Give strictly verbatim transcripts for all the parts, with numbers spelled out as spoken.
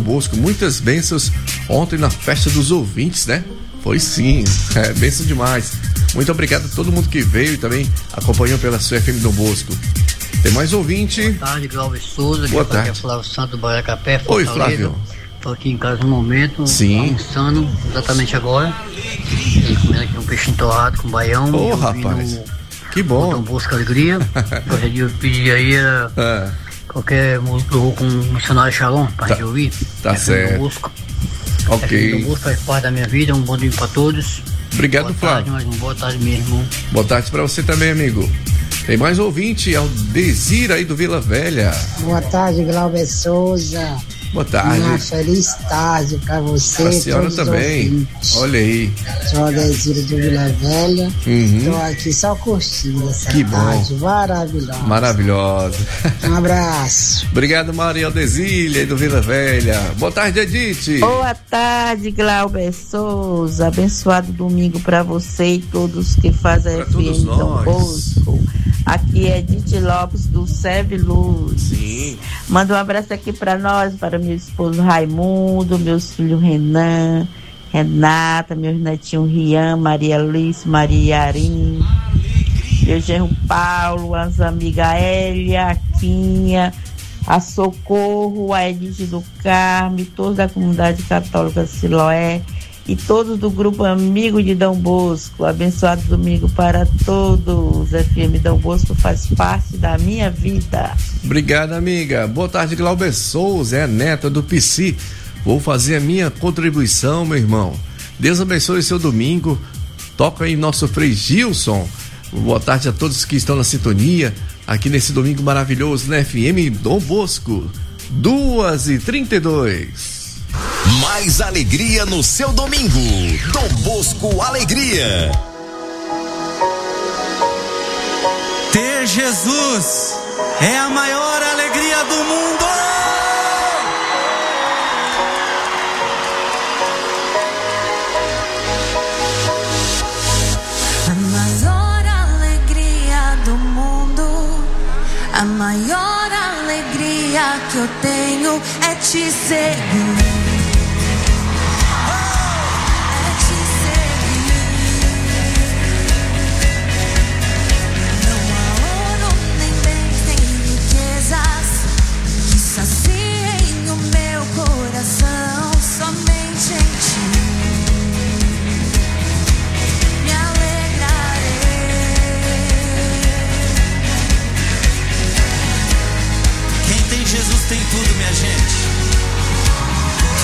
Bosco. Muitas bênçãos ontem na festa dos ouvintes, né? Foi sim, é, bênção demais. Muito obrigado a todo mundo que veio e também acompanhou pela sua F M Dom Bosco. Tem mais ouvinte. Boa tarde, Glauber Souza. Boa aqui tarde. é Flávio Santos do Baracapé, Fortaleza. Oi, Flávio. Tô aqui em casa no momento, Sim. almoçando exatamente agora. E comendo aqui um peixinho torrado com baião. Ô, oh, rapaz, que bom. Dom Bosco Alegria. Hoje eu pedi aí era é. qualquer música com o missionário Shalom pra tá, gente ouvir. Tá é certo. Dom Bosco. Ok. Dom Bosco faz parte da minha vida, um bom dia pra todos. Obrigado, boa Flávio. Tarde, mais um boa tarde mesmo. Boa tarde pra você também, amigo. Tem mais ouvinte, é o Desir aí do Vila Velha. Boa tarde, Glauber Souza. Boa tarde. Uma feliz tarde pra você. A senhora também. Olha aí. Sou a Desira do Vila Velha. Uhum. Tô aqui só curtindo essa que tarde bom. maravilhosa. Maravilhosa. Um abraço. Obrigado, Maria Aldesília aí do Vila Velha. Boa tarde, Edith. Boa tarde, Glauber Souza. Abençoado domingo pra você e todos que fazem a F M Dom Bosco. Aqui é Edith Lopes do Seve Luz. Sim. Manda um abraço aqui pra nós, para meu esposo Raimundo, meus filhos Renan, Renata, meus netinhos Rian, Maria Alice, Maria Arim, meu genro Paulo, as amigas Hélia, a Quinha, a Socorro, a Edith do Carme, todos da comunidade católica Siloé e todos do grupo Amigo de Dom Bosco. Abençoado domingo para todos. F M Dom Bosco faz parte da minha vida. Obrigado, amiga. Boa tarde, Glauber Souza, é a neta do Psi. Vou fazer a minha contribuição, meu irmão. Deus abençoe seu domingo. Toca aí nosso Frei Gilson. Boa tarde a todos que estão na sintonia aqui nesse domingo maravilhoso na F M Dom Bosco. duas e trinta e dois. Mais alegria no seu domingo. Dom Bosco Alegria. Ter Jesus é a maior alegria do mundo. A maior alegria do mundo, a maior alegria que eu tenho é te seguir. Jesus tem tudo, minha gente.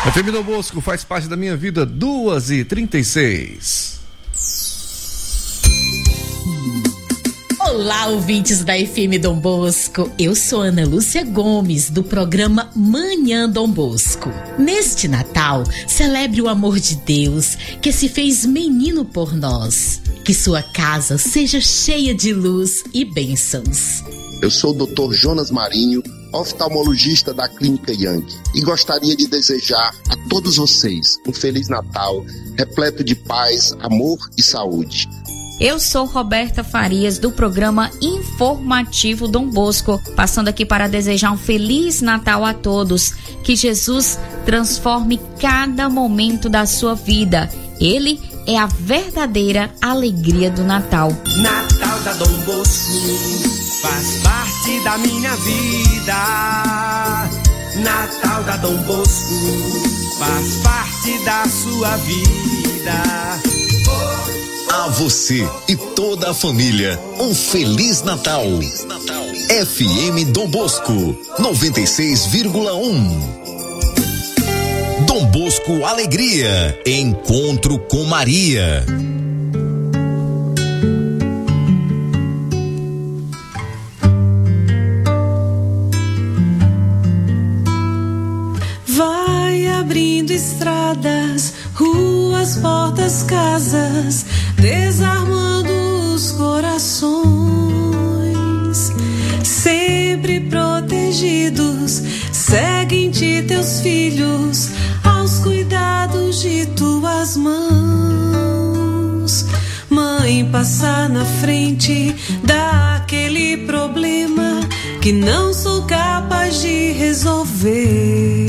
F M Dom Bosco faz parte da minha vida, duas e trinta e seis. Olá, ouvintes da F M Dom Bosco. Eu sou Ana Lúcia Gomes, do programa Manhã Dom Bosco. Neste Natal, celebre o amor de Deus, que se fez menino por nós. Que sua casa seja cheia de luz e bênçãos. Eu sou o doutor Jonas Marinho, oftalmologista da Clínica Young, e gostaria de desejar a todos vocês um Feliz Natal, repleto de paz, amor e saúde. Eu sou Roberta Farias, do programa Informativo Dom Bosco, passando aqui para desejar um Feliz Natal a todos. Que Jesus transforme cada momento da sua vida. Ele é a verdadeira alegria do Natal. Natal da Dom Bosco faz parte da minha vida. Natal da Dom Bosco faz parte da sua vida. A você e toda a família, um Feliz Natal. F M Dom Bosco, noventa e seis vírgula um. Dom Bosco Alegria, encontro com Maria. Vai abrindo estradas, ruas, portas, casas, desarmando os corações, sempre protegidos. Segue em ti teus filhos, aos cuidados de tuas mãos. Mãe, passa na frente daquele problema que não sou capaz de resolver.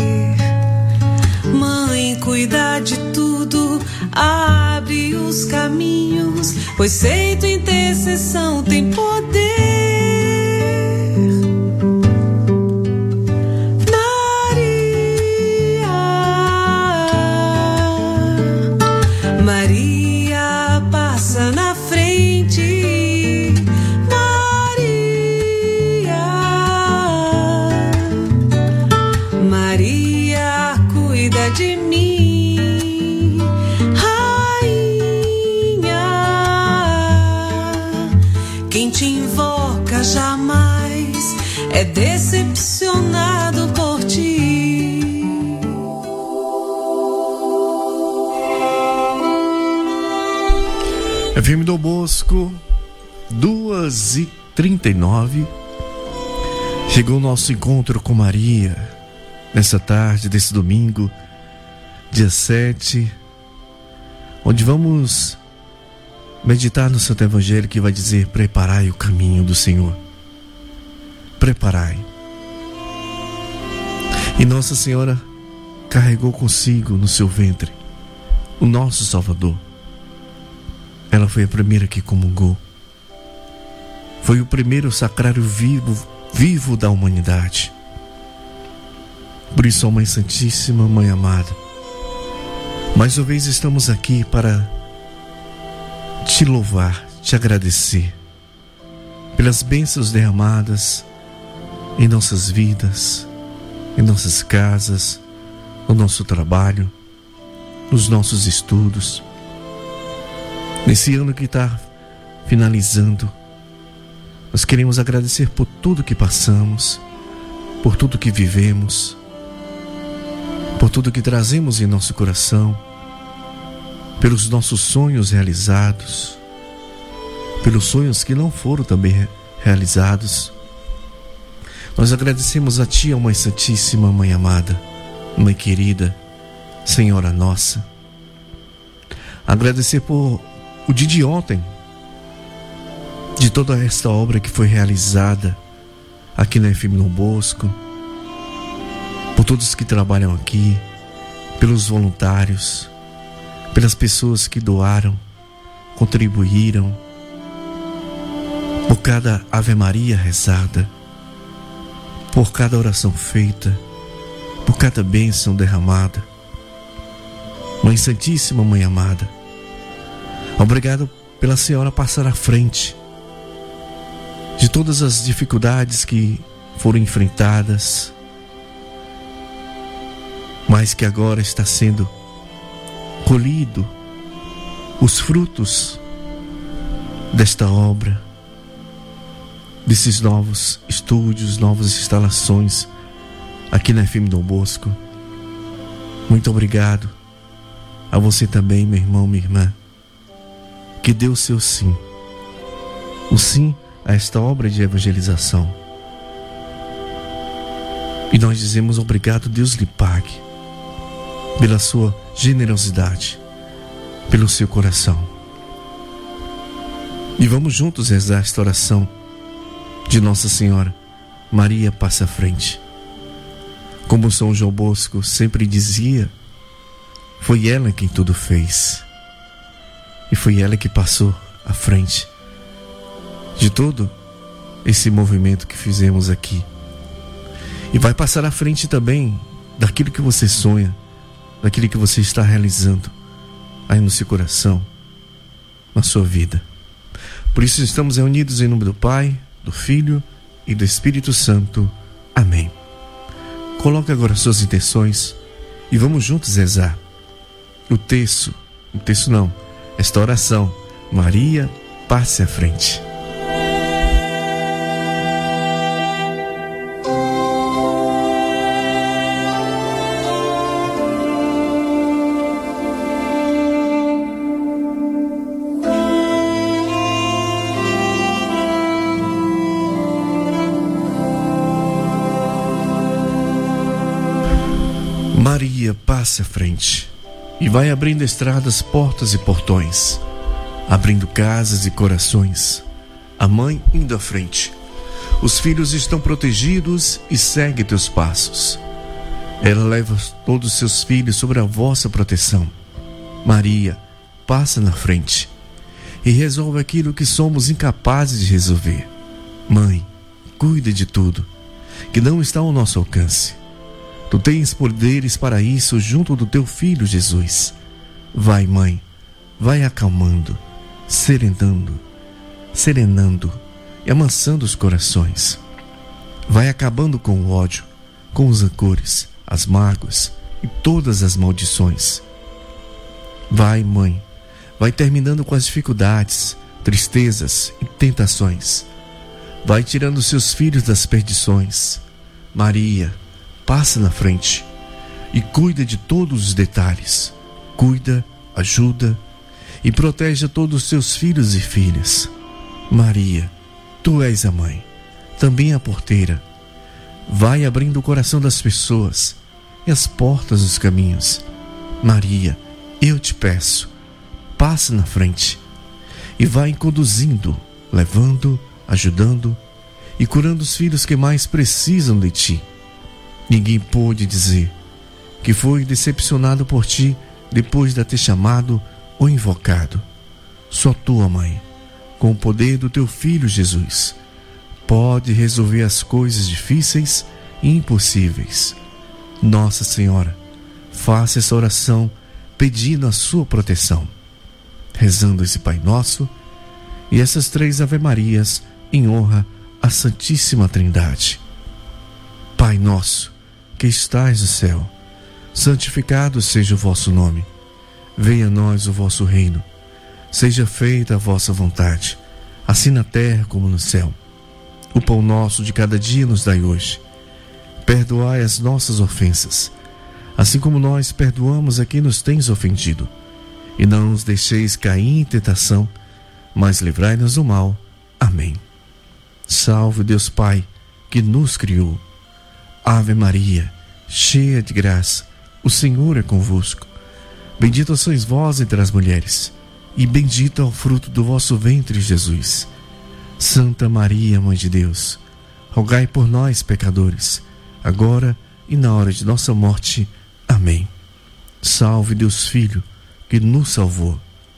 Mãe, cuida de tudo, abre os caminhos, pois sei tua intercessão tem poder. Maria, Maria passa na frente. Maria, Maria cuida de mim. Quem te invoca jamais é decepcionado por ti. F M Dom Bosco, duas e trinta e nove. Chegou o nosso encontro com Maria, nessa tarde desse domingo, dia sete, onde vamos meditar no Santo Evangelho, que vai dizer: preparai o caminho do Senhor. Preparai. E Nossa Senhora carregou consigo no seu ventre o nosso Salvador. Ela foi a primeira que comungou. Foi o primeiro sacrário vivo, vivo da humanidade. Por isso, ó Mãe Santíssima, Mãe amada, mais uma vez estamos aqui para te louvar, te agradecer pelas bênçãos derramadas em nossas vidas, em nossas casas, no nosso trabalho, nos nossos estudos. Nesse ano que está finalizando, nós queremos agradecer por tudo que passamos, por tudo que vivemos, por tudo que trazemos em nosso coração, pelos nossos sonhos realizados, pelos sonhos que não foram também realizados. Nós agradecemos a Ti, ó Mãe Santíssima, Mãe amada, Mãe querida, Senhora nossa. Agradecer por o dia de ontem, de toda esta obra que foi realizada aqui na F M Dom Bosco, por todos que trabalham aqui, pelos voluntários, pelas pessoas que doaram, contribuíram, por cada Ave Maria rezada, por cada oração feita, por cada bênção derramada. Mãe Santíssima, Mãe amada, obrigado pela Senhora passar à frente de todas as dificuldades que foram enfrentadas, mas que agora está sendo colhido os frutos desta obra, desses novos estúdios, novas instalações aqui na F M Dom Bosco. Muito obrigado a você também, meu irmão, minha irmã, que deu o seu sim, o sim a esta obra de evangelização. E nós dizemos obrigado, Deus lhe pague pela sua generosidade, pelo seu coração. E vamos juntos rezar esta oração de Nossa Senhora. Maria passa à frente. Como São João Bosco sempre dizia, foi ela quem tudo fez. E foi ela que passou à frente de todo esse movimento que fizemos aqui. E vai passar à frente também daquilo que você sonha, daquilo que você está realizando aí no seu coração, na sua vida. Por isso estamos reunidos em nome do Pai, do Filho e do Espírito Santo. Amém. Coloque agora suas intenções e vamos juntos rezar o texto, o texto não, esta oração. Maria, passe à frente. Maria passa à frente e vai abrindo estradas, portas e portões, abrindo casas e corações. A mãe indo à frente. Os filhos estão protegidos e segue teus passos. Ela leva todos os seus filhos sobre a vossa proteção. Maria passa na frente e resolve aquilo que somos incapazes de resolver. Mãe, cuida de tudo que não está ao nosso alcance. Tu tens poderes para isso junto do teu Filho Jesus. Vai, mãe, vai acalmando, serenando, serenando e amansando os corações. Vai acabando com o ódio, com os rancores, as mágoas e todas as maldições. Vai, mãe, vai terminando com as dificuldades, tristezas e tentações. Vai tirando seus filhos das perdições. Maria, passa na frente e cuida de todos os detalhes. Cuida, ajuda e protege todos os seus filhos e filhas. Maria, tu és a mãe, também a porteira. Vai abrindo o coração das pessoas e as portas dos caminhos. Maria, eu te peço, passa na frente e vai conduzindo, levando, ajudando e curando os filhos que mais precisam de ti. Ninguém pôde dizer que foi decepcionado por ti depois de ter chamado ou invocado. Só tua mãe, com o poder do teu Filho Jesus, pode resolver as coisas difíceis e impossíveis. Nossa Senhora, faça essa oração pedindo a sua proteção, rezando esse Pai Nosso e essas três Ave Marias em honra à Santíssima Trindade. Pai nosso, que estais no céu, santificado seja o vosso nome. Venha a nós o vosso reino. Seja feita a vossa vontade, assim na terra como no céu. O pão nosso de cada dia nos dai hoje. Perdoai as nossas ofensas, assim como nós perdoamos a quem nos tens ofendido. E não nos deixeis cair em tentação, mas livrai-nos do mal. Amém. Salve Deus Pai, que nos criou. Ave Maria, cheia de graça, o Senhor é convosco. Bendita sois vós entre as mulheres, e bendito é o fruto do vosso ventre, Jesus. Santa Maria, Mãe de Deus, rogai por nós, pecadores, agora e na hora de nossa morte. Amém. Salve Deus Filho, que nos salvou.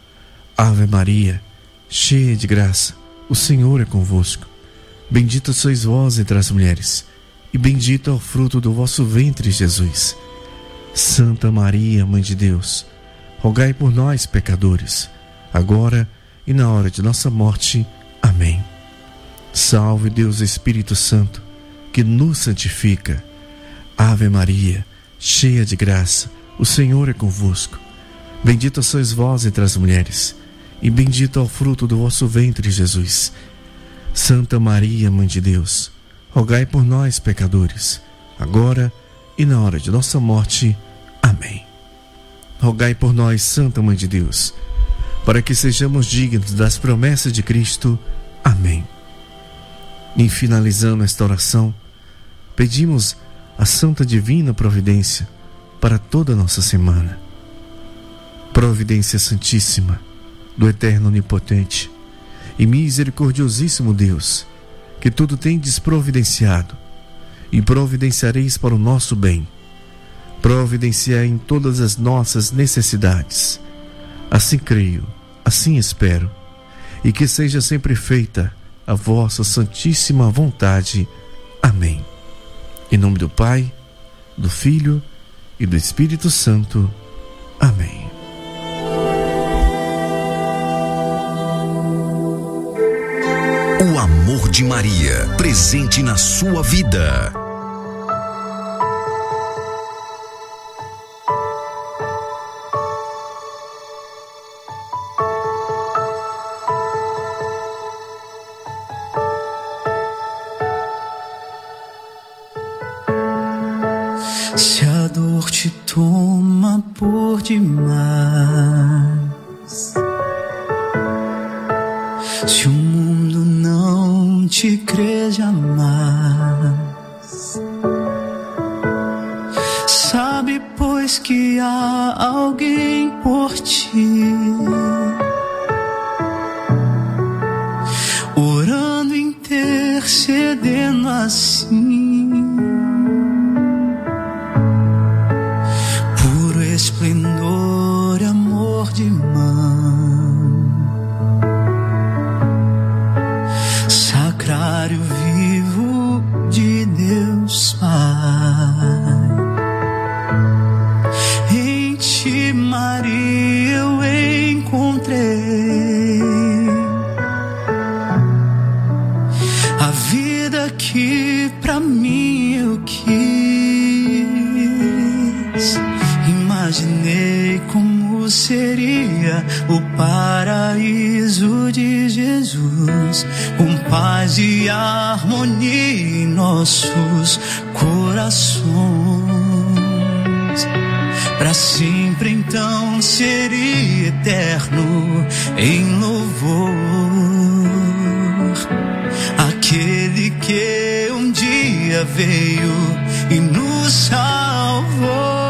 Ave Maria, cheia de graça, o Senhor é convosco. Bendita sois vós entre as mulheres, e bendito é o fruto do vosso ventre, Jesus. Santa Maria, Mãe de Deus, rogai por nós, pecadores, agora e na hora de nossa morte. Amém. Salve Deus Espírito Santo, que nos santifica. Ave Maria, cheia de graça, o Senhor é convosco. Bendita sois vós entre as mulheres, e bendito é o fruto do vosso ventre, Jesus. Santa Maria, Mãe de Deus, rogai por nós, pecadores, agora e na hora de nossa morte. Amém. Rogai por nós, Santa Mãe de Deus, para que sejamos dignos das promessas de Cristo. Amém. E finalizando esta oração, pedimos a Santa Divina Providência para toda a nossa semana. Providência Santíssima do Eterno Onipotente e misericordiosíssimo Deus, que tudo tendes providenciado e providenciareis para o nosso bem. Providenciai em todas as nossas necessidades. Assim creio, assim espero, e que seja sempre feita a vossa santíssima vontade. Amém. Em nome do Pai, do Filho e do Espírito Santo. Amém. O amor de Maria, presente na sua vida. Se a dor te toma por demais, se o mundo não te crê jamais, sabe pois que há alguém por ti, orando, intercedendo assim. Esplendor, amor de mãe, sacrário vivo de Deus Pai. Em ti, Maria, eu encontrei a vida que pra mim eu quis. Imaginei como seria o paraíso de Jesus, com paz e harmonia em nossos corações. Para sempre então seria eterno em louvor aquele que um dia veio e nos salvou.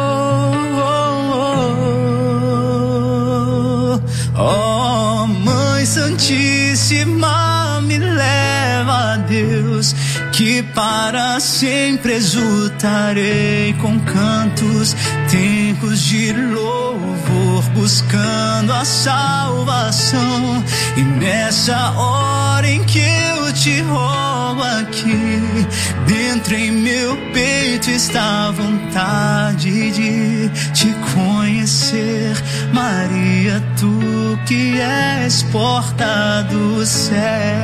Ó, oh, Mãe Santíssima, me leva a Deus, que para sempre exultarei com cantos, tempos de louvor, buscando a salvação. E nessa hora em que eu te rogo aqui, dentro em meu peito está a vontade de te conhecer, Maria, tu que és porta do céu.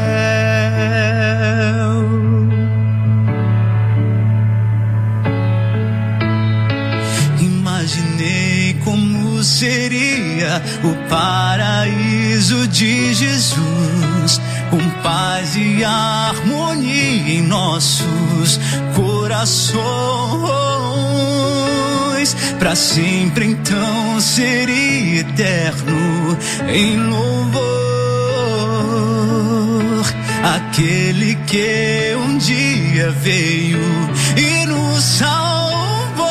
Imaginei como seria o paraíso de Jesus, com paz e harmonia em nossos corações. Para sempre então seria eterno em louvor aquele que um dia veio e nos salvou.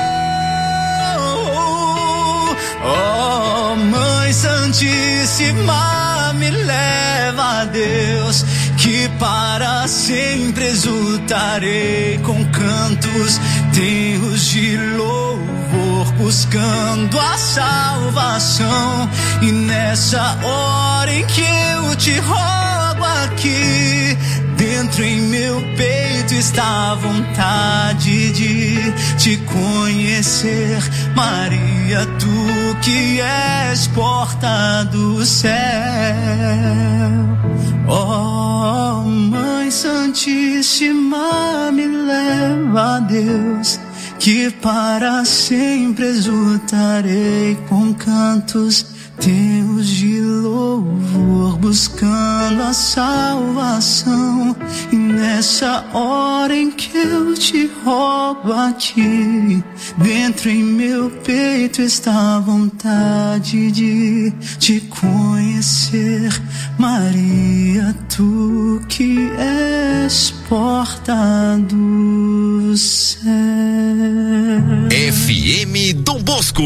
Ó, oh, Mãe Santíssima, me leva a Deus, que para sempre exultarei com cantos, terros de louvor, buscando a salvação. E nessa hora em que eu te rogo aqui, dentro em meu peito está a vontade de te conhecer, Maria, tu que és porta do céu. Ó, oh, Mãe Santíssima, me leva a Deus, que para sempre exultarei com cantos teus de louvor, buscando a salvação. E nessa hora em que eu te rogo aqui, dentro em meu peito está a vontade de te conhecer, Maria, tu que és porta do céu. F M Dom Bosco.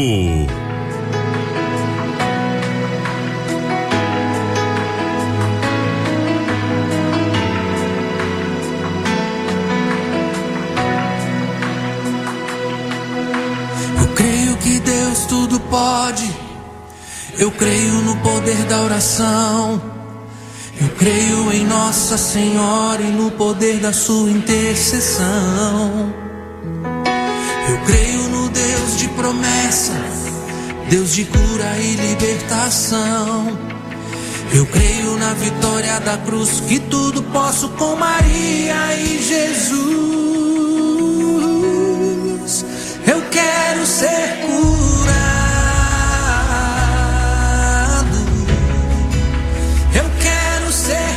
Deus tudo pode, eu creio no poder da oração, eu creio em Nossa Senhora e no poder da sua intercessão. Eu creio no Deus de promessa, Deus de cura e libertação. Eu creio na vitória da cruz, que tudo posso com Maria e Jesus. Eu quero ser curado, eu quero ser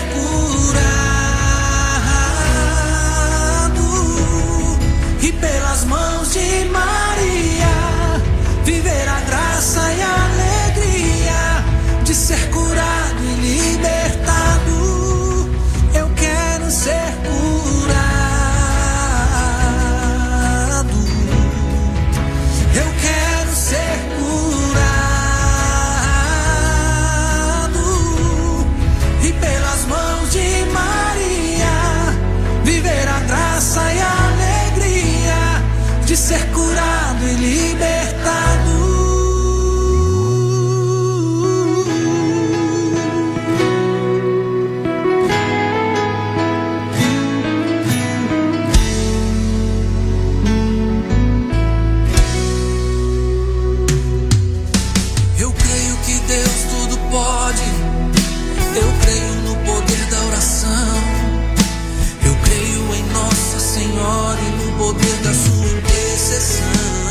curado, e pelas mãos de Maria viver a graça e a alegria de ser curado e libertado. Eu quero ser curado. De ser curado e libertado. Eu creio que Deus tudo pode, eu creio no poder da oração, eu creio em Nossa Senhora e no poder da sua intercessão.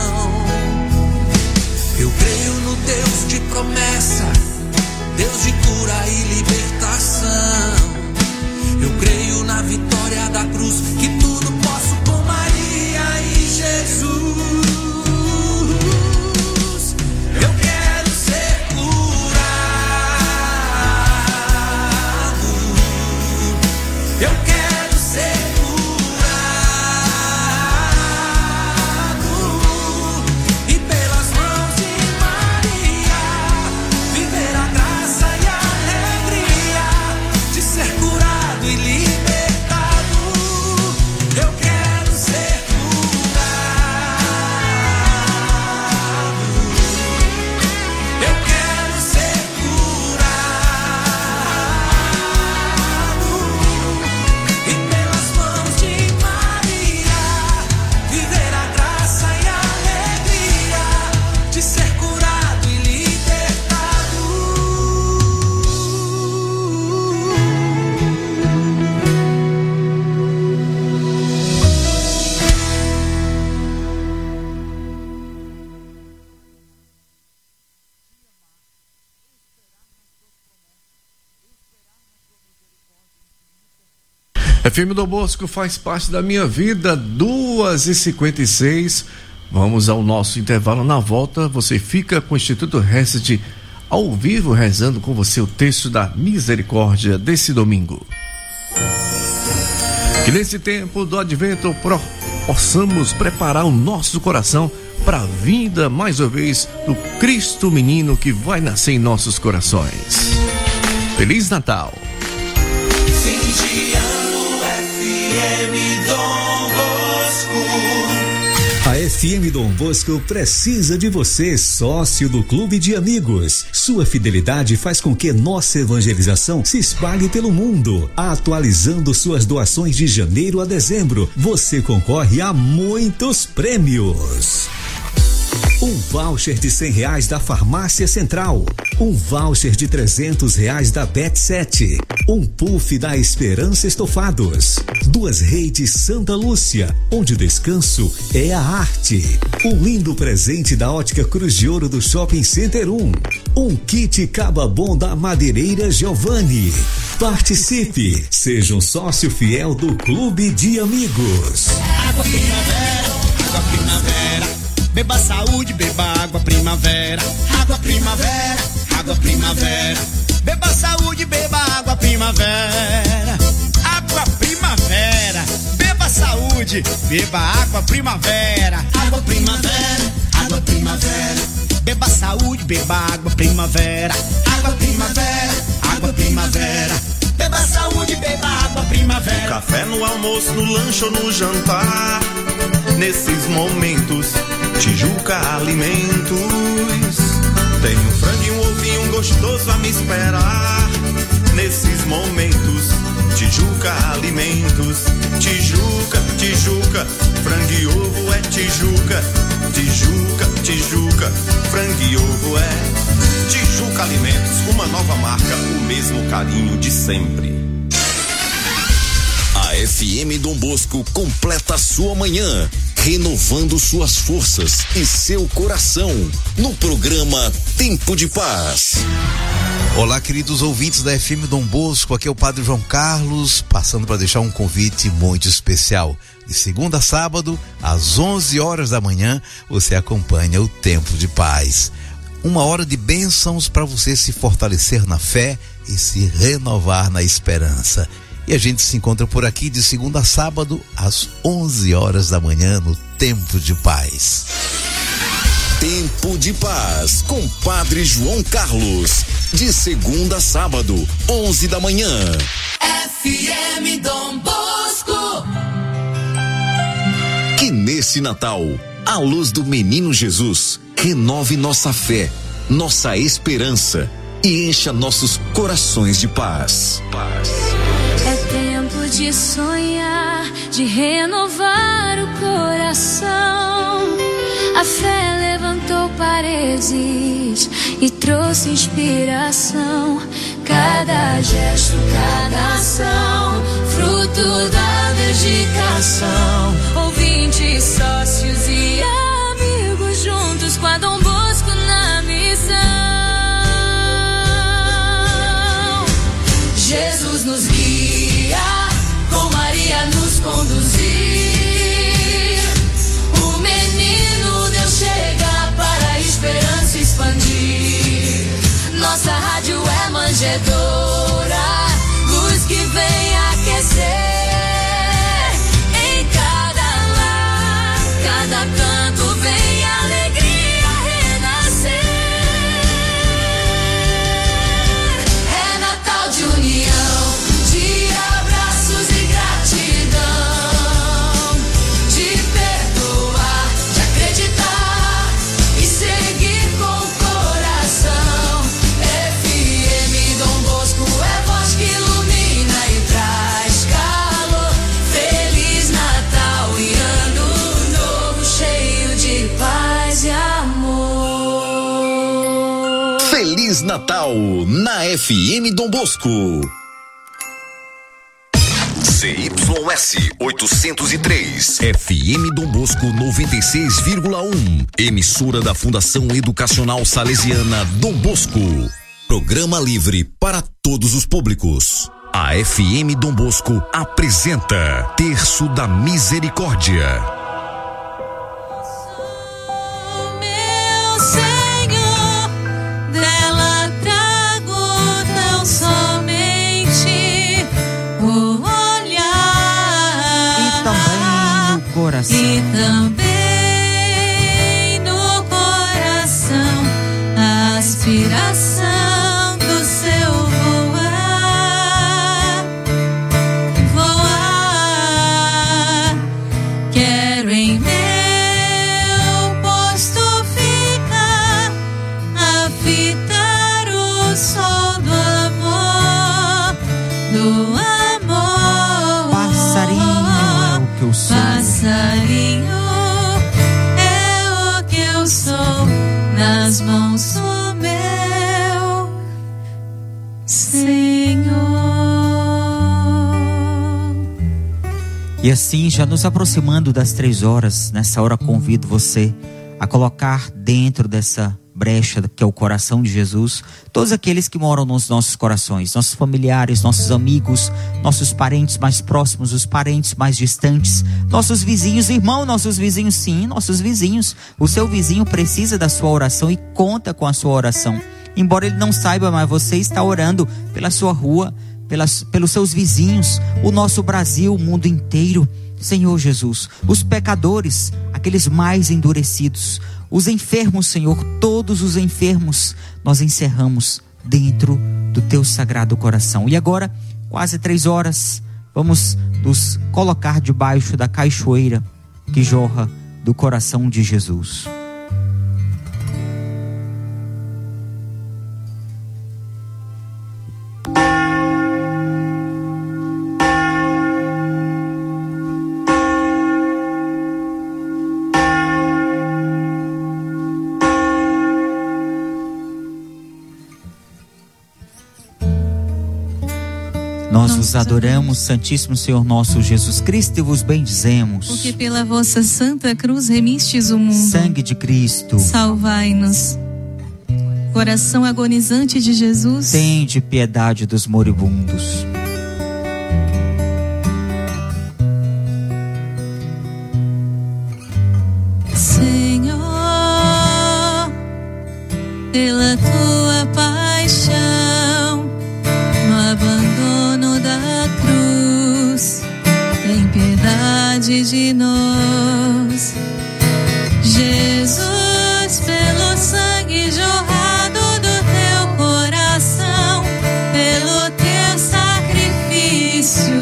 Eu creio no Deus de promessa, Deus de cura e libertação. Eu creio na vitória da cruz, que tudo posso com Maria e Jesus. Eu quero ser curado, eu quero ser F M Dom Bosco faz parte da minha vida, duas e cinquenta e seis. Vamos ao nosso intervalo. Na volta, você fica com o Instituto Reset ao vivo, rezando com você o texto da misericórdia desse domingo. Que nesse tempo do advento possamos preparar o nosso coração para a vinda, mais uma vez, do Cristo menino que vai nascer em nossos corações. Feliz Natal! Fim de ano, F M Dom Bosco. A F M Dom Bosco precisa de você, sócio do Clube de Amigos. Sua fidelidade faz com que nossa evangelização se espalhe pelo mundo. Atualizando suas doações de janeiro a dezembro, você concorre a muitos prêmios. Um voucher de cem reais da Farmácia Central. um voucher de trezentos reais da Bet sete, um puff da Esperança Estofados, duas redes Santa Lúcia, onde o descanso é a arte, um lindo presente da Ótica Cruz de Ouro do Shopping Center um, um kit Caba Bom da Madeireira Giovanni. Participe, seja um sócio fiel do Clube de Amigos. Água Primavera, água Primavera, beba saúde, beba água Primavera. Água Primavera, água Primavera, beba saúde, beba água Primavera. Água Primavera, beba saúde, beba água Primavera. Água Primavera, água Primavera, beba saúde, beba água Primavera. Água Primavera, água Primavera, beba saúde, beba água Primavera. Café no almoço, no lanche ou no jantar, nesses momentos, Tijuca Alimentos. Tem um frango e um ovinho gostoso a me esperar. Nesses momentos, Tijuca Alimentos. Tijuca, Tijuca, frango e ovo é Tijuca. Tijuca, Tijuca, frango e ovo é Tijuca Alimentos. Uma nova marca, o mesmo carinho de sempre. A F M Dom Bosco completa sua manhã, renovando suas forças e seu coração, no programa Tempo de Paz. Olá, queridos ouvintes da F M Dom Bosco, aqui é o Padre João Carlos, passando para deixar um convite muito especial. De segunda a sábado, às onze horas da manhã, você acompanha o Tempo de Paz. Uma hora de bênçãos para você se fortalecer na fé e se renovar na esperança. E a gente se encontra por aqui de segunda a sábado, às onze horas da manhã, no Tempo de Paz. Tempo de Paz, com Padre João Carlos. De segunda a sábado, onze da manhã. F M Dom Bosco. Que nesse Natal, a luz do Menino Jesus renove nossa fé, nossa esperança e encha nossos corações de paz. Paz. É tempo de sonhar, de renovar o coração. A fé levantou paredes e trouxe inspiração. Cada gesto, cada ação, fruto da dedicação. Ouvintes, sócios e amigos juntos com a Dom Bosco na missão. Jesus nos guia, com Maria nos conduzir. O menino Deus chega para a esperança expandir. Nossa rádio é manjedoura, luz que vem aquecer. Em cada lar, cada canto vem alegria renascer. É Natal de união, de abraços e gratidão, de perdoar, de acreditar e seguir com o coração. F M Dom Bosco é voz que ilumina e traz calor. Feliz Natal e ano novo cheio de paz e amor. Feliz Natal na F M Dom Bosco. C Y S oitocentos e três, F M Dom Bosco noventa e seis vírgula um, emissora da Fundação Educacional Salesiana Dom Bosco. Programa livre para todos os públicos. A F M Dom Bosco apresenta Terço da Misericórdia. Meu Senhor, dela trago tão somente o olhar e também no coração. E também no coração a aspiração do seu voar. Voar, quero em meu posto ficar, a fitar o sol do amor, do amor. Passarinho é o que eu sou. Passarinho é o que eu sou nas mãos do meu E assim, já nos aproximando das três horas, nessa hora convido você a colocar dentro dessa brecha que é o coração de Jesus, todos aqueles que moram nos nossos corações, nossos familiares, nossos amigos, nossos parentes mais próximos, os parentes mais distantes, nossos vizinhos, irmão, nossos vizinhos, sim, nossos vizinhos. O seu vizinho precisa da sua oração e conta com a sua oração. Embora ele não saiba, mas você está orando pela sua rua, pelas, pelos seus vizinhos, o nosso Brasil, o mundo inteiro. Senhor Jesus, os pecadores, aqueles mais endurecidos, os enfermos, Senhor, todos os enfermos, nós encerramos dentro do teu sagrado coração. E agora, quase três horas, vamos nos colocar debaixo da cachoeira que jorra do coração de Jesus. Nós vos adoramos, Santíssimo Senhor nosso Jesus Cristo, e vos bendizemos. Porque pela vossa santa cruz remistes o mundo. Sangue de Cristo, salvai-nos. Coração agonizante de Jesus, tende piedade dos moribundos. Senhor, pela tua paixão, no abandono da cruz, tem piedade de nós. Jesus, pelo sangue jorrado do teu coração, pelo teu sacrifício,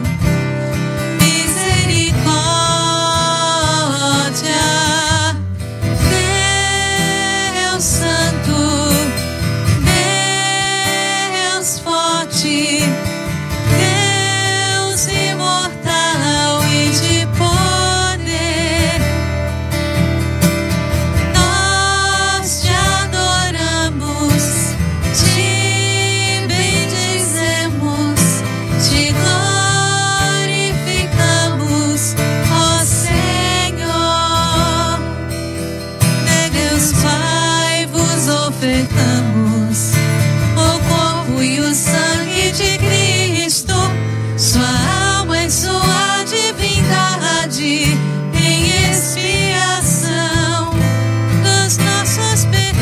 misericórdia, Deus santo, Deus forte, Deus imortal e de poder, nós te adoramos, te bendizemos, te glorificamos, ó Senhor. De Deus Pai vos ofertamos o corpo e o sangue de Cristo, sua alma e sua divindade, em expiação dos nossos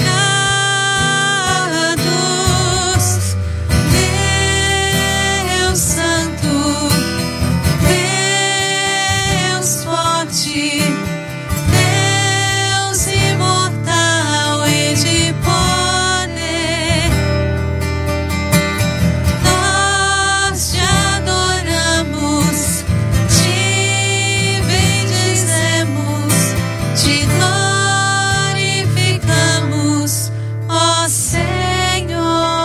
pecados. Deus santo, Deus forte, Deus imortal e de poder, nós te adoramos, te bendizemos, te glorificamos, ó Senhor.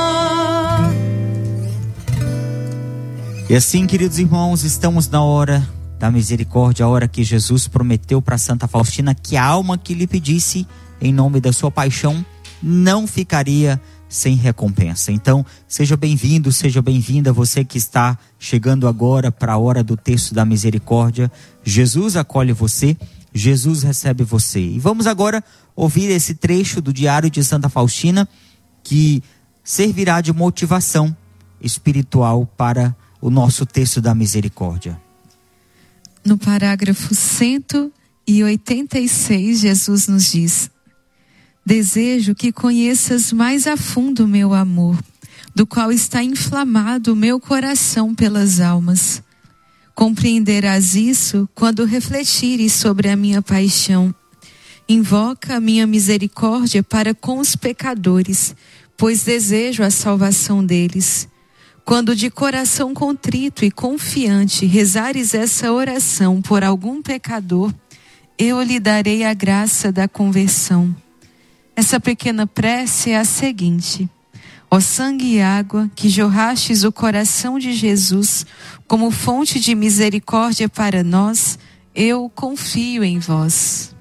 E assim, queridos irmãos, estamos na hora da misericórdia, a hora que Jesus prometeu para Santa Faustina que a alma que lhe pedisse em nome da sua paixão não ficaria sem recompensa. Então, seja bem-vindo, seja bem-vinda você que está chegando agora para a hora do texto da misericórdia. Jesus acolhe você, Jesus recebe você. E vamos agora ouvir esse trecho do Diário de Santa Faustina que servirá de motivação espiritual para o nosso texto da misericórdia. No parágrafo cento e oitenta e seis, Jesus nos diz: desejo que conheças mais a fundo o meu amor, do qual está inflamado o meu coração pelas almas. Compreenderás isso quando refletires sobre a minha paixão. Invoca a minha misericórdia para com os pecadores, pois desejo a salvação deles. Quando de coração contrito e confiante rezares essa oração por algum pecador, eu lhe darei a graça da conversão. Essa pequena prece é a seguinte: ó sangue e água que jorrastes o coração de Jesus como fonte de misericórdia para nós, eu confio em vós.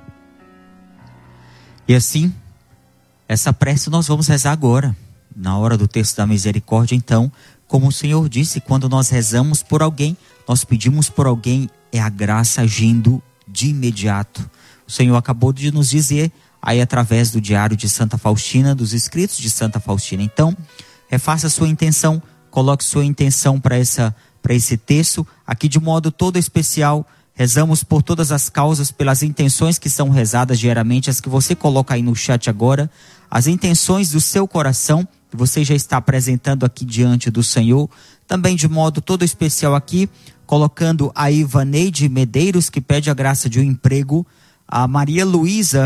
E assim, essa prece nós vamos rezar agora, na hora do texto da misericórdia. Então, como o Senhor disse, quando nós rezamos por alguém, nós pedimos por alguém, é a graça agindo de imediato. O Senhor acabou de nos dizer aí através do diário de Santa Faustina, dos escritos de Santa Faustina. Então, refaça sua intenção, coloque sua intenção para essa, para esse texto, aqui de modo todo especial. Rezamos por todas as causas, pelas intenções que são rezadas diariamente, as que você coloca aí no chat agora, as intenções do seu coração, que você já está apresentando aqui diante do Senhor, também de modo todo especial aqui, colocando a Ivaneide Medeiros, que pede a graça de um emprego, a Maria Luísa,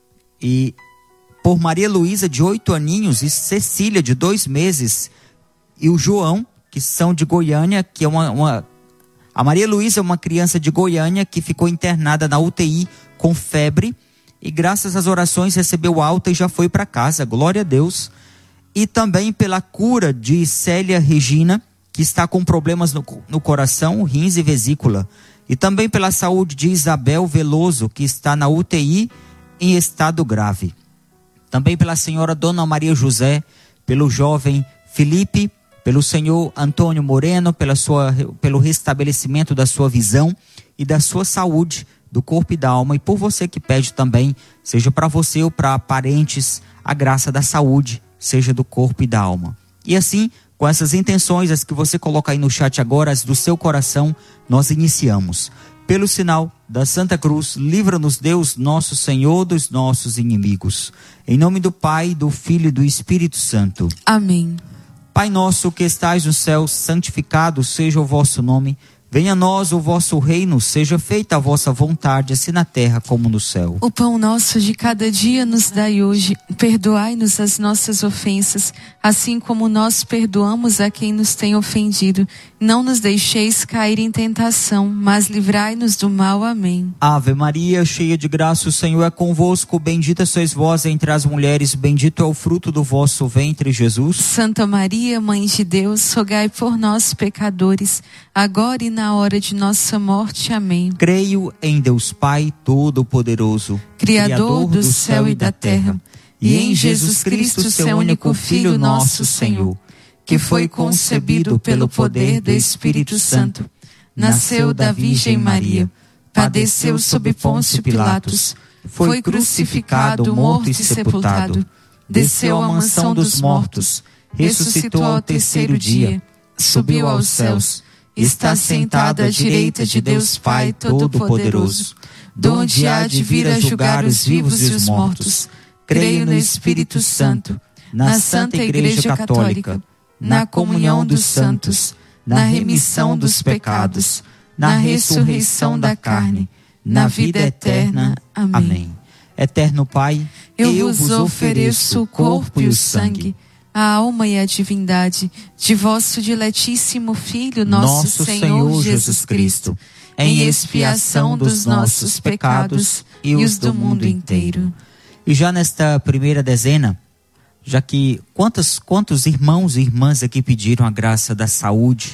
e por Maria Luísa, de oito aninhos, e Cecília, de dois meses, e o João, que são de Goiânia, que é uma... uma a Maria Luísa é uma criança de Goiânia que ficou internada na U T I com febre e graças às orações recebeu alta e já foi para casa, glória a Deus. E também pela cura de Célia Regina, que está com problemas no, no coração, rins e vesícula. E também pela saúde de Isabel Veloso, que está na U T I em estado grave. Também pela senhora Dona Maria José, pelo jovem Felipe, pelo senhor Antônio Moreno, pela sua, pelo restabelecimento da sua visão e da sua saúde, do corpo e da alma. E por você que pede também, seja para você ou para parentes, a graça da saúde, seja do corpo e da alma. E assim, com essas intenções, as que você coloca aí no chat agora, as do seu coração, nós iniciamos. Pelo sinal da Santa Cruz, livra-nos Deus, nosso Senhor, dos nossos inimigos. Em nome do Pai, do Filho e do Espírito Santo. Amém. Pai nosso que estais no céu, santificado seja o vosso nome. Venha a nós o vosso reino, seja feita a vossa vontade, assim na terra como no céu. O pão nosso de cada dia nos dai hoje. Perdoai-nos as nossas ofensas, assim como nós perdoamos a quem nos tem ofendido. Não nos deixeis cair em tentação, mas livrai-nos do mal. Amém. Ave Maria, cheia de graça, o Senhor é convosco. Bendita sois vós entre as mulheres, bendito é o fruto do vosso ventre, Jesus. Santa Maria, Mãe de Deus, rogai por nós, pecadores, agora e na na hora de nossa morte. Amém. Creio em Deus Pai Todo-Poderoso, Criador do céu e da terra, e em Jesus Cristo, seu único Filho, nosso Senhor, que foi concebido pelo poder do Espírito Santo, nasceu da Virgem Maria, padeceu sob Pôncio Pilatos, foi crucificado, morto e sepultado, desceu à mansão dos mortos, ressuscitou ao terceiro dia, subiu aos céus, está sentado à direita de Deus Pai Todo-Poderoso, donde há de vir a julgar os vivos e os mortos. Creio no Espírito Santo, na Santa Igreja Católica, na comunhão dos santos, na remissão dos pecados, na ressurreição da carne, na vida eterna. Amém. Amém. Eterno Pai, eu vos ofereço o corpo e o sangue, a alma e a divindade de vosso diletíssimo Filho, nosso, nosso Senhor, Senhor Jesus Cristo, em expiação dos nossos pecados e os do mundo inteiro. E já nesta primeira dezena, já que quantos, quantos irmãos e irmãs aqui pediram a graça da saúde,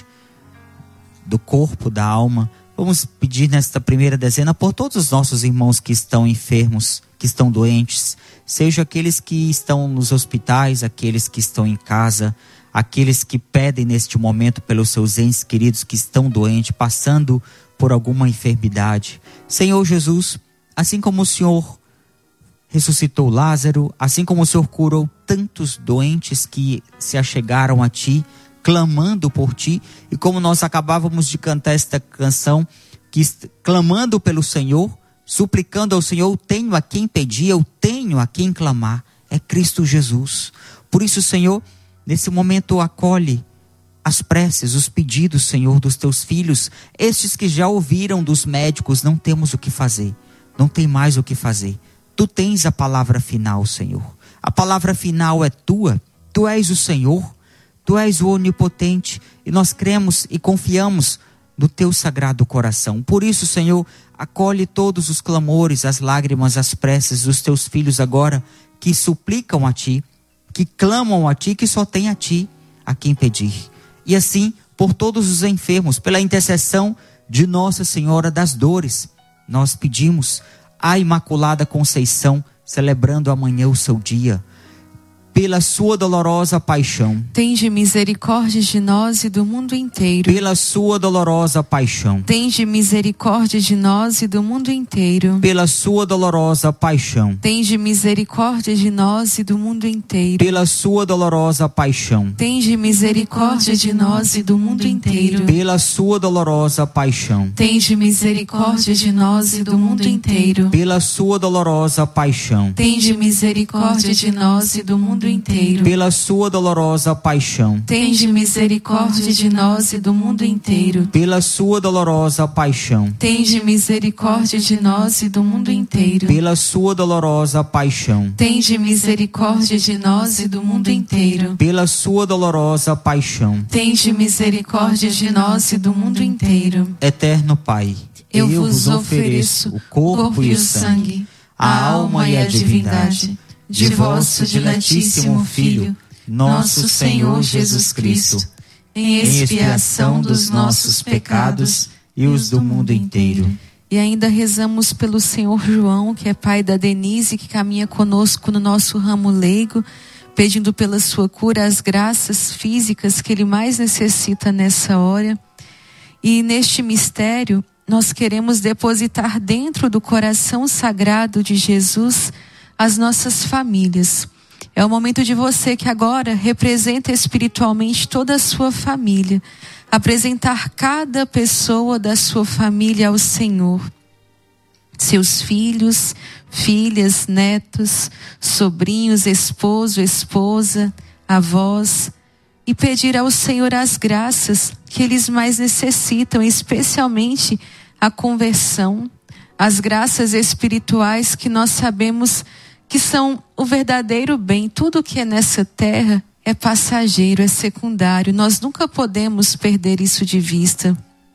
do corpo, da alma, vamos pedir nesta primeira dezena por todos os nossos irmãos que estão enfermos, que estão doentes, seja aqueles que estão nos hospitais, aqueles que estão em casa, aqueles que pedem neste momento pelos seus entes queridos que estão doentes, passando por alguma enfermidade. Senhor Jesus, assim como o Senhor ressuscitou Lázaro, assim como o Senhor curou tantos doentes que se achegaram a Ti, clamando por Ti, e como nós acabávamos de cantar esta canção, que clamando pelo Senhor, suplicando ao Senhor, eu tenho a quem pedir, eu tenho a quem clamar, é Cristo Jesus. Por isso, Senhor, nesse momento acolhe as preces, os pedidos, Senhor, dos Teus filhos, estes que já ouviram dos médicos, não temos o que fazer, não tem mais o que fazer. Tu tens a palavra final, Senhor. A palavra final é Tua, Tu és o Senhor, Tu és o onipotente, e nós cremos e confiamos no Teu sagrado coração. Por isso, Senhor, acolhe todos os clamores, as lágrimas, as preces dos Teus filhos agora, que suplicam a Ti, que clamam a Ti, que só tem a Ti a quem pedir. E assim, por todos os enfermos, pela intercessão de Nossa Senhora das Dores, nós pedimos a Imaculada Conceição, celebrando amanhã o seu dia. pela sua dolorosa paixão, tende misericórdia de nós e do mundo inteiro. pela sua dolorosa paixão, Tende misericórdia de nós e do mundo inteiro. pela sua dolorosa paixão, Tende misericórdia de nós e do mundo inteiro. pela sua dolorosa paixão, Tende misericórdia de nós e do mundo inteiro. pela sua dolorosa paixão, Tende misericórdia de nós e do mundo inteiro. pela sua dolorosa paixão, Tende misericórdia de nós e do mundo inteiro. pela sua dolorosa paixão, Tende misericórdia de nós e do mundo inteiro. pela sua dolorosa paixão, Tende misericórdia de nós e do mundo inteiro. pela sua dolorosa paixão, Tende misericórdia de nós e do mundo inteiro. pela sua dolorosa paixão. Tende misericórdia de nós e do mundo inteiro. Eterno Pai, Eu vos ofereço o corpo e o sangue, a alma e a divindade de vosso diletíssimo Filho, nosso Senhor Jesus Cristo, em expiação dos nossos pecados e os do mundo inteiro. E ainda rezamos pelo Senhor João, que é pai da Denise, que caminha conosco no nosso ramo leigo, pedindo pela sua cura as graças físicas que ele mais necessita nessa hora. E neste mistério, nós queremos depositar dentro do coração sagrado de Jesus as nossas famílias. É o momento de você que agora representa espiritualmente toda a sua família, apresentar cada pessoa da sua família ao Senhor. Seus filhos, filhas, netos, sobrinhos, esposo, esposa, avós, e pedir ao Senhor as graças que eles mais necessitam, especialmente a conversão, as graças espirituais que nós sabemos que são o verdadeiro bem. Tudo que é nessa terra é passageiro, é secundário. Nós nunca podemos perder isso de vista.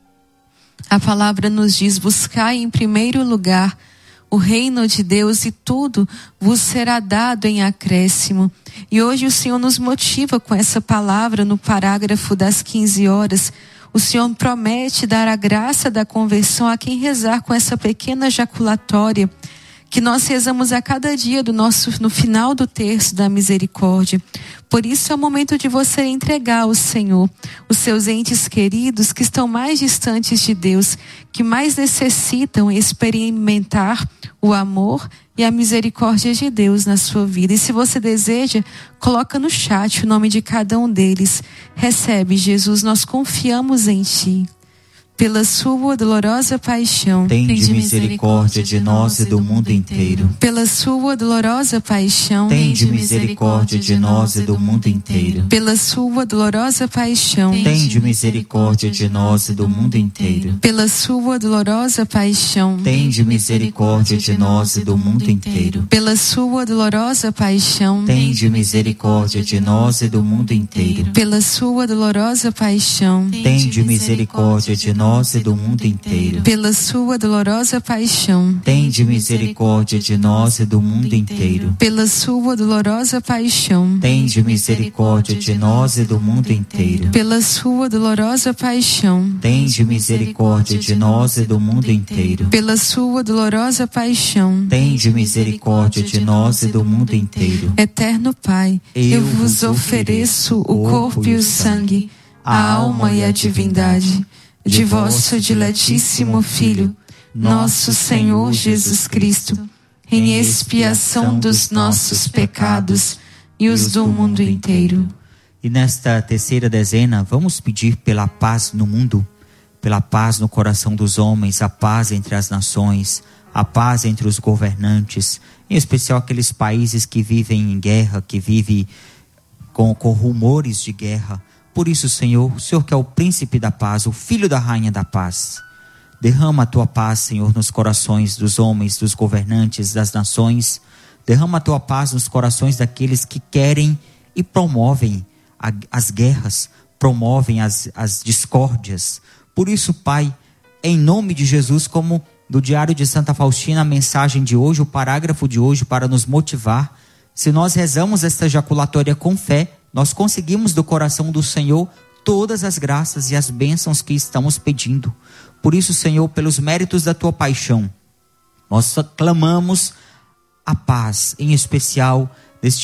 A palavra nos diz: buscai em primeiro lugar o reino de Deus e tudo vos será dado em acréscimo. E hoje o Senhor nos motiva com essa palavra no parágrafo das quinze horas. O Senhor promete dar a graça da conversão a quem rezar com essa pequena jaculatória que nós rezamos a cada dia do nosso, no final do terço da misericórdia. Por isso é o momento de você entregar ao Senhor os seus entes queridos que estão mais distantes de Deus, que mais necessitam experimentar o amor e a misericórdia de Deus na sua vida. E se você deseja, coloca no chat o nome de cada um deles. Recebe, Jesus, nós confiamos em Ti. Pela sua dolorosa paixão, tende misericórdia de nós e do mundo inteiro. Pela sua dolorosa paixão, tende misericórdia de nós e do mundo inteiro. Pela sua dolorosa paixão, tende misericórdia de nós e do mundo inteiro. Pela sua dolorosa paixão, tende misericórdia de nós e do mundo inteiro. Pela sua dolorosa paixão, tende misericórdia de nós e do mundo inteiro. Pela sua dolorosa paixão, tende misericórdia de nós nós e do mundo inteiro. Pela sua dolorosa paixão, tende misericórdia de nós e do mundo inteiro. Pela sua dolorosa paixão, tende misericórdia de nós e do mundo inteiro. Pela sua dolorosa paixão, tende misericórdia de nós e do mundo inteiro. Pela sua dolorosa paixão, tende misericórdia de nós e do mundo inteiro. Eterno Pai, eu, eu vos ofereço o corpo e o sangue, a alma e a divindade de vosso diletíssimo Filho, nosso Senhor Jesus Cristo, em expiação dos nossos pecados e os do mundo inteiro. E nesta terceira dezena, vamos pedir pela paz no mundo, pela paz no coração dos homens, a paz entre as nações, a paz entre os governantes, em especial aqueles países que vivem em guerra, que vivem com, com rumores de guerra. Por isso, Senhor, o Senhor que é o príncipe da paz, o filho da rainha da paz, derrama a tua paz, Senhor, nos corações dos homens, dos governantes, das nações. Derrama a tua paz nos corações daqueles que querem e promovem a, as guerras, promovem as, as discórdias. Por isso, Pai, em nome de Jesus, como do Diário de Santa Faustina, a mensagem de hoje, o parágrafo de hoje, para nos motivar, se nós rezamos esta jaculatória com fé, nós conseguimos do coração do Senhor todas as graças e as bênçãos que estamos pedindo. Por isso, Senhor, pelos méritos da tua paixão, nós clamamos a paz, em especial neste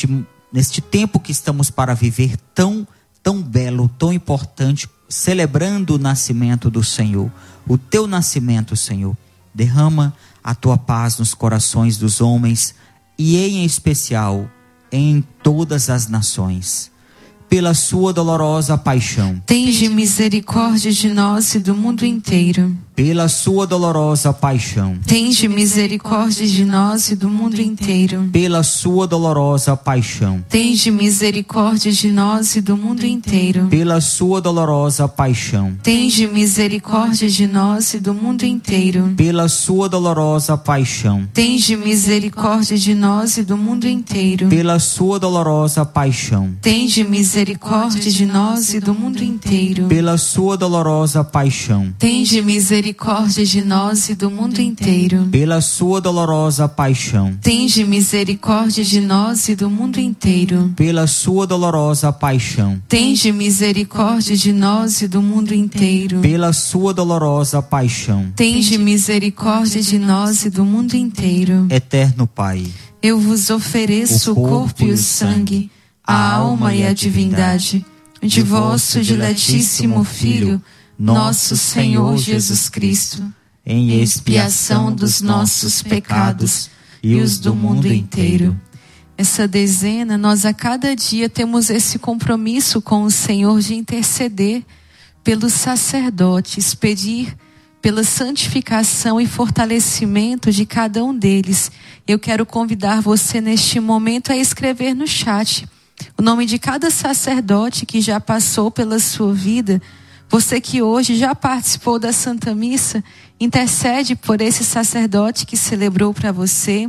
neste tempo que estamos para viver tão, tão belo, tão importante, celebrando o nascimento do Senhor, o teu nascimento, Senhor. Derrama a tua paz nos corações dos homens e em especial em todas as nações. Pela sua dolorosa paixão, tende misericórdia de nós e do mundo inteiro. Pela sua dolorosa paixão, tende misericórdia de nós e do mundo inteiro. Pela sua dolorosa paixão, tende misericórdia de nós e do mundo inteiro. Pela sua dolorosa paixão, tende misericórdia de nós e do mundo inteiro. Pela sua dolorosa paixão, tende misericórdia de nós e do mundo inteiro. Pela sua dolorosa paixão, tende misericórdia de nós e do mundo inteiro. Pela sua dolorosa paixão, tende misericórdia de nós e do mundo inteiro. Pela sua dolorosa paixão, tende misericórdia de nós e do mundo inteiro. Pela sua dolorosa paixão, tende misericórdia de nós e do mundo inteiro. Pela sua dolorosa paixão, tende misericórdia de nós e do mundo inteiro. Eterno Pai, eu vos ofereço o corpo e o sangue, a alma e a divindade de vosso diletíssimo Filho, nosso Senhor Jesus Cristo, em expiação dos nossos pecados e os do mundo inteiro. Essa dezena, nós a cada dia temos esse compromisso com o Senhor de interceder pelos sacerdotes, pedir pela santificação e fortalecimento de cada um deles. Eu quero convidar você neste momento a escrever no chat o nome de cada sacerdote que já passou pela sua vida. Você que hoje já participou da Santa Missa, intercede por esse sacerdote que celebrou para você.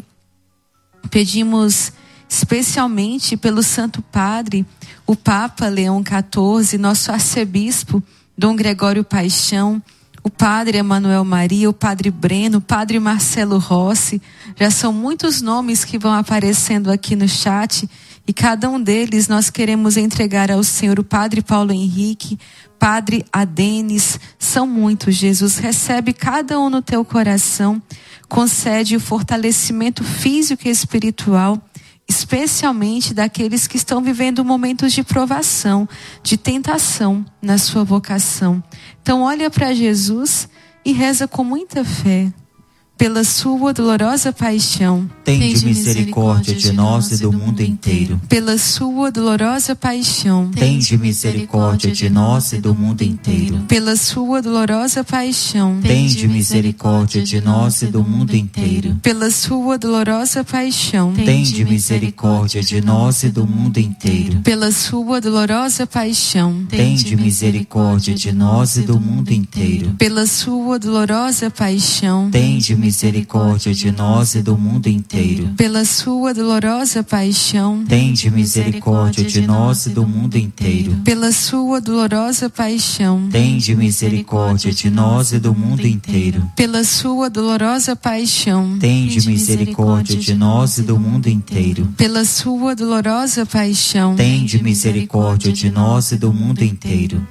Pedimos especialmente pelo Santo Padre, o Papa Leão quatorze, nosso arcebispo Dom Gregório Paixão, o Padre Emanuel Maria, o Padre Breno, o Padre Marcelo Rossi. Já são muitos nomes que vão aparecendo aqui no chat e cada um deles nós queremos entregar ao Senhor. O Padre Paulo Henrique, Padre Adenis, são muitos. Jesus, recebe cada um no teu coração, concede o fortalecimento físico e espiritual, especialmente daqueles que estão vivendo momentos de provação, de tentação na sua vocação. Então olha para Jesus e reza com muita fé. Pela sua dolorosa paixão, tende misericórdia de nós e do mundo inteiro. Pela sua dolorosa paixão, tende misericórdia de nós e do mundo inteiro. Pela sua dolorosa paixão, tende misericórdia de nós e do mundo inteiro. Pela sua dolorosa paixão, tende misericórdia de nós e do mundo inteiro. Pela sua dolorosa paixão, tende misericórdia de nós e do mundo inteiro. Pela sua dolorosa paixão, tende misericórdia de nós e do mundo inteiro. Pela sua dolorosa paixão, tende misericórdia de nós e do mundo inteiro. Pela sua dolorosa paixão, tende misericórdia de nós e do mundo inteiro. Pela sua dolorosa paixão, tende misericórdia de nós e do mundo inteiro. Pela sua dolorosa paixão, tende misericórdia de nós e do mundo inteiro.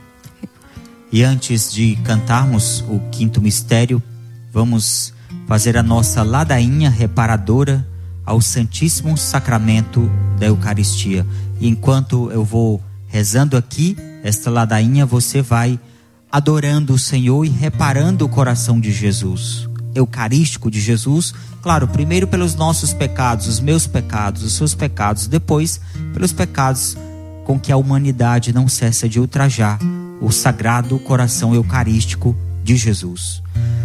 E antes de cantarmos o quinto mistério, vamos fazer a nossa ladainha reparadora ao Santíssimo Sacramento da Eucaristia. E enquanto eu vou rezando aqui esta ladainha, você vai adorando o Senhor e reparando o coração de Jesus, eucarístico de Jesus. Claro, primeiro pelos nossos pecados, os meus pecados, os seus pecados, depois pelos pecados com que a humanidade não cessa de ultrajar o sagrado coração eucarístico de Jesus.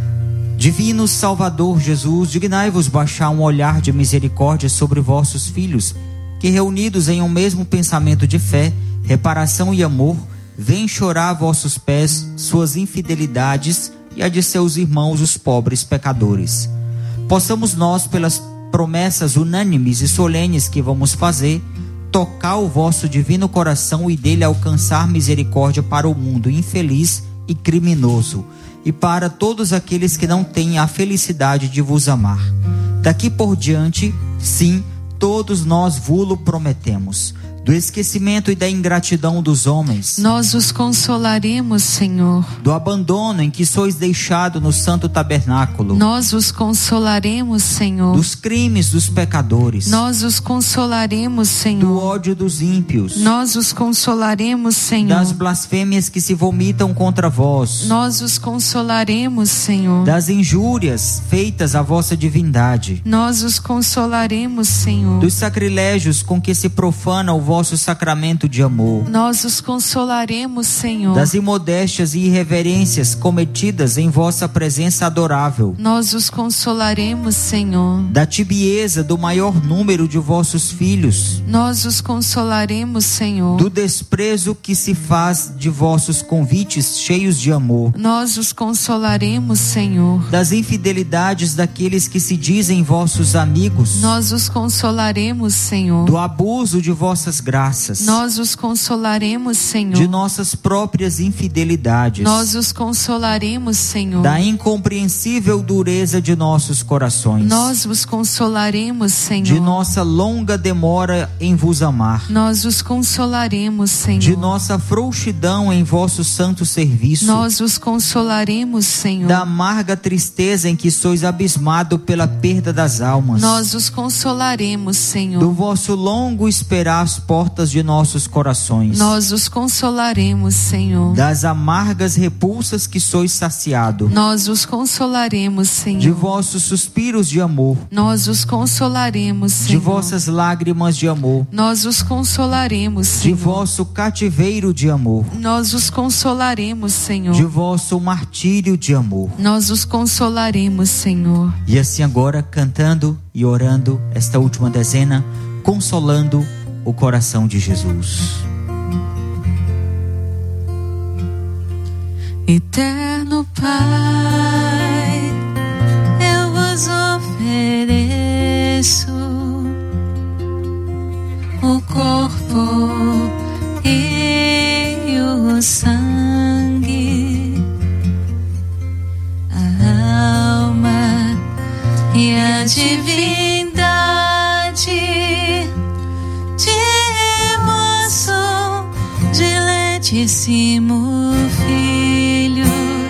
Divino Salvador Jesus, dignai-vos baixar um olhar de misericórdia sobre vossos filhos, que reunidos em um mesmo pensamento de fé, reparação e amor, vêm chorar a vossos pés suas infidelidades e a de seus irmãos os pobres pecadores. Possamos nós, pelas promessas unânimes e solenes que vamos fazer, tocar o vosso divino coração e dele alcançar misericórdia para o mundo infeliz e criminoso, e para todos aqueles que não têm a felicidade de vos amar. Daqui por diante, sim, todos nós vulo prometemos. do esquecimento e da ingratidão dos homens. Nós os consolaremos, Senhor. Do abandono em que sois deixado no santo tabernáculo. Nós os consolaremos, Senhor. Dos crimes dos pecadores. Nós os consolaremos, Senhor. Do ódio dos ímpios. Nós os consolaremos, Senhor. Das blasfêmias que se vomitam contra vós. Nós os consolaremos, Senhor. Das injúrias feitas à vossa divindade. Nós os consolaremos, Senhor. Dos sacrilégios com que se profana o vosso sacramento de amor. Nós os consolaremos, Senhor. Das imodéstias e irreverências cometidas em vossa presença adorável. Nós os consolaremos, Senhor. Da tibieza do maior número de vossos filhos. Nós os consolaremos, Senhor. Do desprezo que se faz de vossos convites cheios de amor. Nós os consolaremos, Senhor. Das infidelidades daqueles que se dizem vossos amigos. Nós os consolaremos, Senhor. Do abuso de vossas graças. Nós os consolaremos, Senhor. De nossas próprias infidelidades. Nós os consolaremos, Senhor. Da incompreensível dureza de nossos corações. Nós os consolaremos, Senhor. De nossa longa demora em vos amar. Nós os consolaremos, Senhor. De nossa frouxidão em vosso santo serviço. Nós os consolaremos, Senhor. Da amarga tristeza em que sois abismado pela perda das almas. Nós os consolaremos, Senhor. Do vosso longo esperar às portas de nossos corações. Nós os consolaremos, Senhor. Das amargas repulsas que sois saciado. Nós os consolaremos, Senhor. De vossos suspiros de amor. Nós os consolaremos, Senhor. De vossas lágrimas de amor. Nós os consolaremos, Senhor. De vosso cativeiro de amor. Nós os consolaremos, Senhor. De vosso martírio de amor. Nós os consolaremos, Senhor. E assim agora, cantando e orando esta última dezena, consolando o coração de Jesus. Eterno Pai, eu vos ofereço o corpo e o sangue, a alma e a divindade de vosso diletíssimo Filho,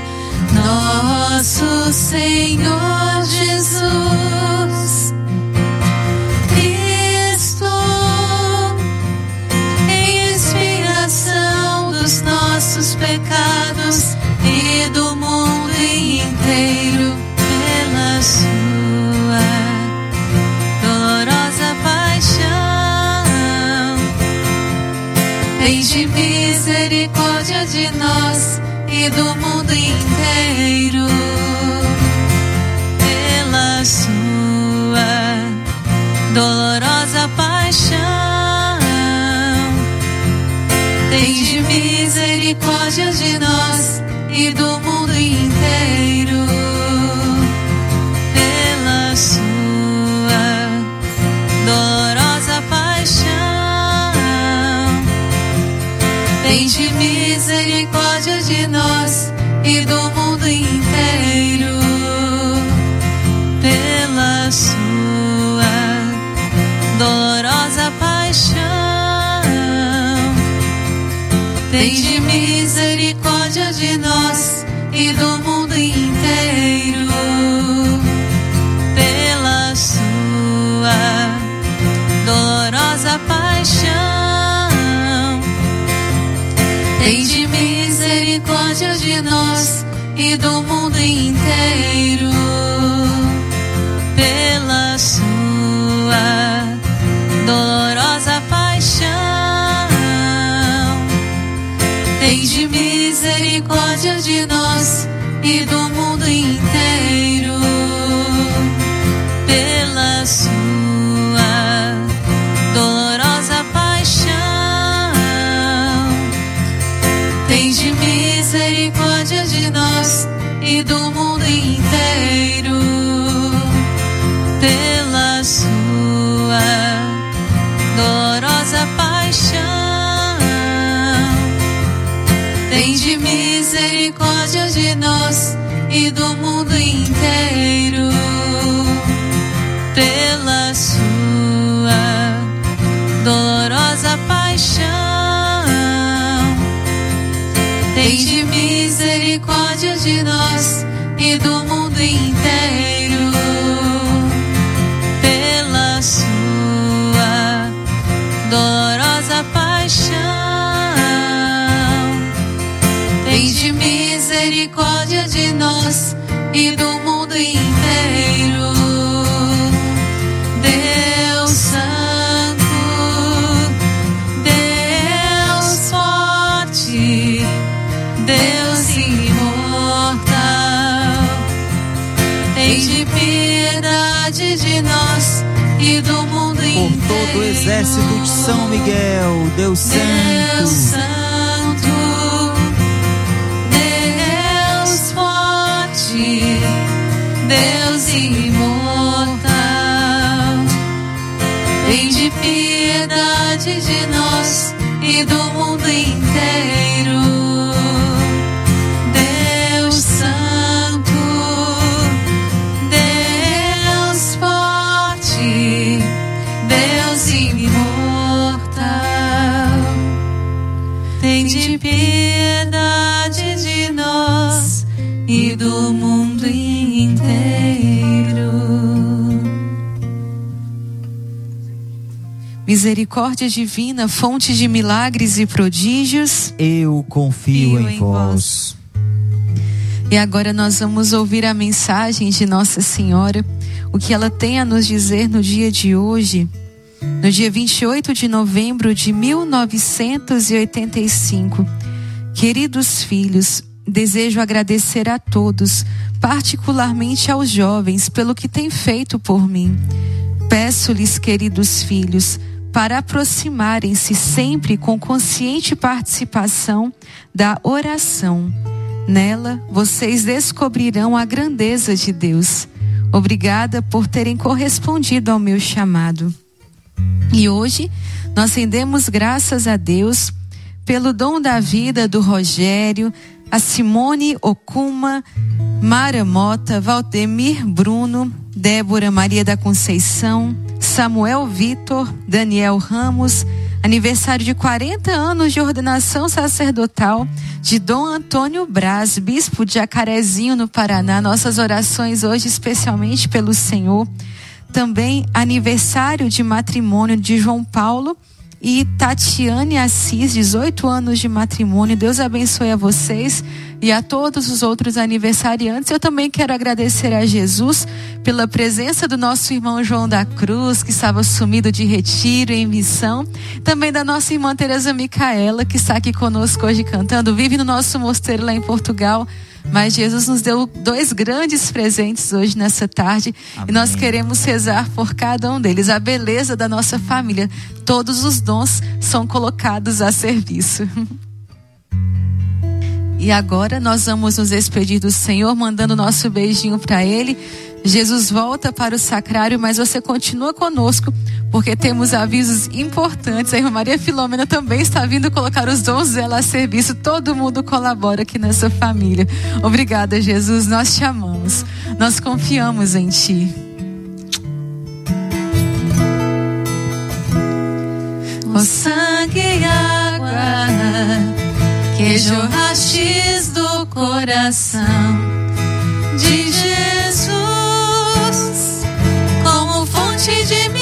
nosso Senhor Jesus Cristo, em expiação dos nossos pecados e do mundo inteiro, pela sua dolorosa paixão, tende misericórdia de nós e do mundo inteiro, pela sua dolorosa paixão, tende misericórdia de nós e do mundo inteiro, pela sua dolorosa paixão, tende misericórdia de nós e do mundo inteiro, pela sua dolorosa paixão, tende misericórdia de nós e do mundo inteiro, pela sua dolorosa paixão, tende misericórdia de nós e do mundo inteiro, pela sua dolorosa paixão, tende misericórdia de nós e do mundo inteiro, pela sua dolorosa paixão, tende misericórdia de nós e do mundo inteiro, pela sua dolorosa paixão, tende misericórdia de nós e do mundo inteiro, pela sua dolorosa paixão, e do mundo inteiro. Deus Santo, Deus forte, Deus imortal, tende piedade de nós e do mundo inteiro. Por todo o exército de São Miguel, Deus Santo, Deus Santo, Deus forte, Deus imortal, tende piedade de nós e do mundo inteiro. Deus Santo, Deus forte, Deus imortal, tende piedade de nós e do mundo inteiro. Misericórdia divina, fonte de milagres e prodígios, eu confio em, em vós. E agora nós vamos ouvir a mensagem de Nossa Senhora, o que ela tem a nos dizer no dia de hoje, no dia vinte e oito de novembro de mil novecentos e oitenta e cinco. Queridos filhos, desejo agradecer a todos, particularmente aos jovens, pelo que têm feito por mim. Peço-lhes, queridos filhos, para aproximarem-se sempre com consciente participação da oração. Nela, vocês descobrirão a grandeza de Deus. Obrigada por terem correspondido ao meu chamado. E hoje, nós rendemos graças a Deus pelo dom da vida do Rogério, a Simone Okuma, Mara Mota, Valdemir Bruno, Débora Maria da Conceição, Samuel Vitor, Daniel Ramos, aniversário de quarenta anos de ordenação sacerdotal de Dom Antônio Braz, bispo de Jacarezinho, no Paraná. Nossas orações hoje especialmente pelo Senhor. Também aniversário de matrimônio de João Paulo e Tatiane Assis, dezoito anos de matrimônio. Deus abençoe a vocês e a todos os outros aniversariantes. Eu também quero agradecer a Jesus pela presença do nosso irmão João da Cruz, que estava sumido de retiro em missão. Também da nossa irmã Tereza Micaela, que está aqui conosco hoje cantando. Vive no nosso mosteiro lá em Portugal. Mas Jesus nos deu dois grandes presentes hoje nessa tarde. Amém. E nós queremos rezar por cada um deles. A beleza da nossa família. Todos os dons são colocados a serviço. E agora nós vamos nos despedir do Senhor, mandando nosso beijinho para Ele. Jesus volta para o sacrário, mas você continua conosco, porque temos avisos importantes. A irmã Maria Filomena também está vindo colocar os dons dela a serviço. Todo mundo colabora aqui nessa família. Obrigada, Jesus, nós te amamos. Nós confiamos em Ti. O sangue e água que jorrastes do coração de Jesus como fonte de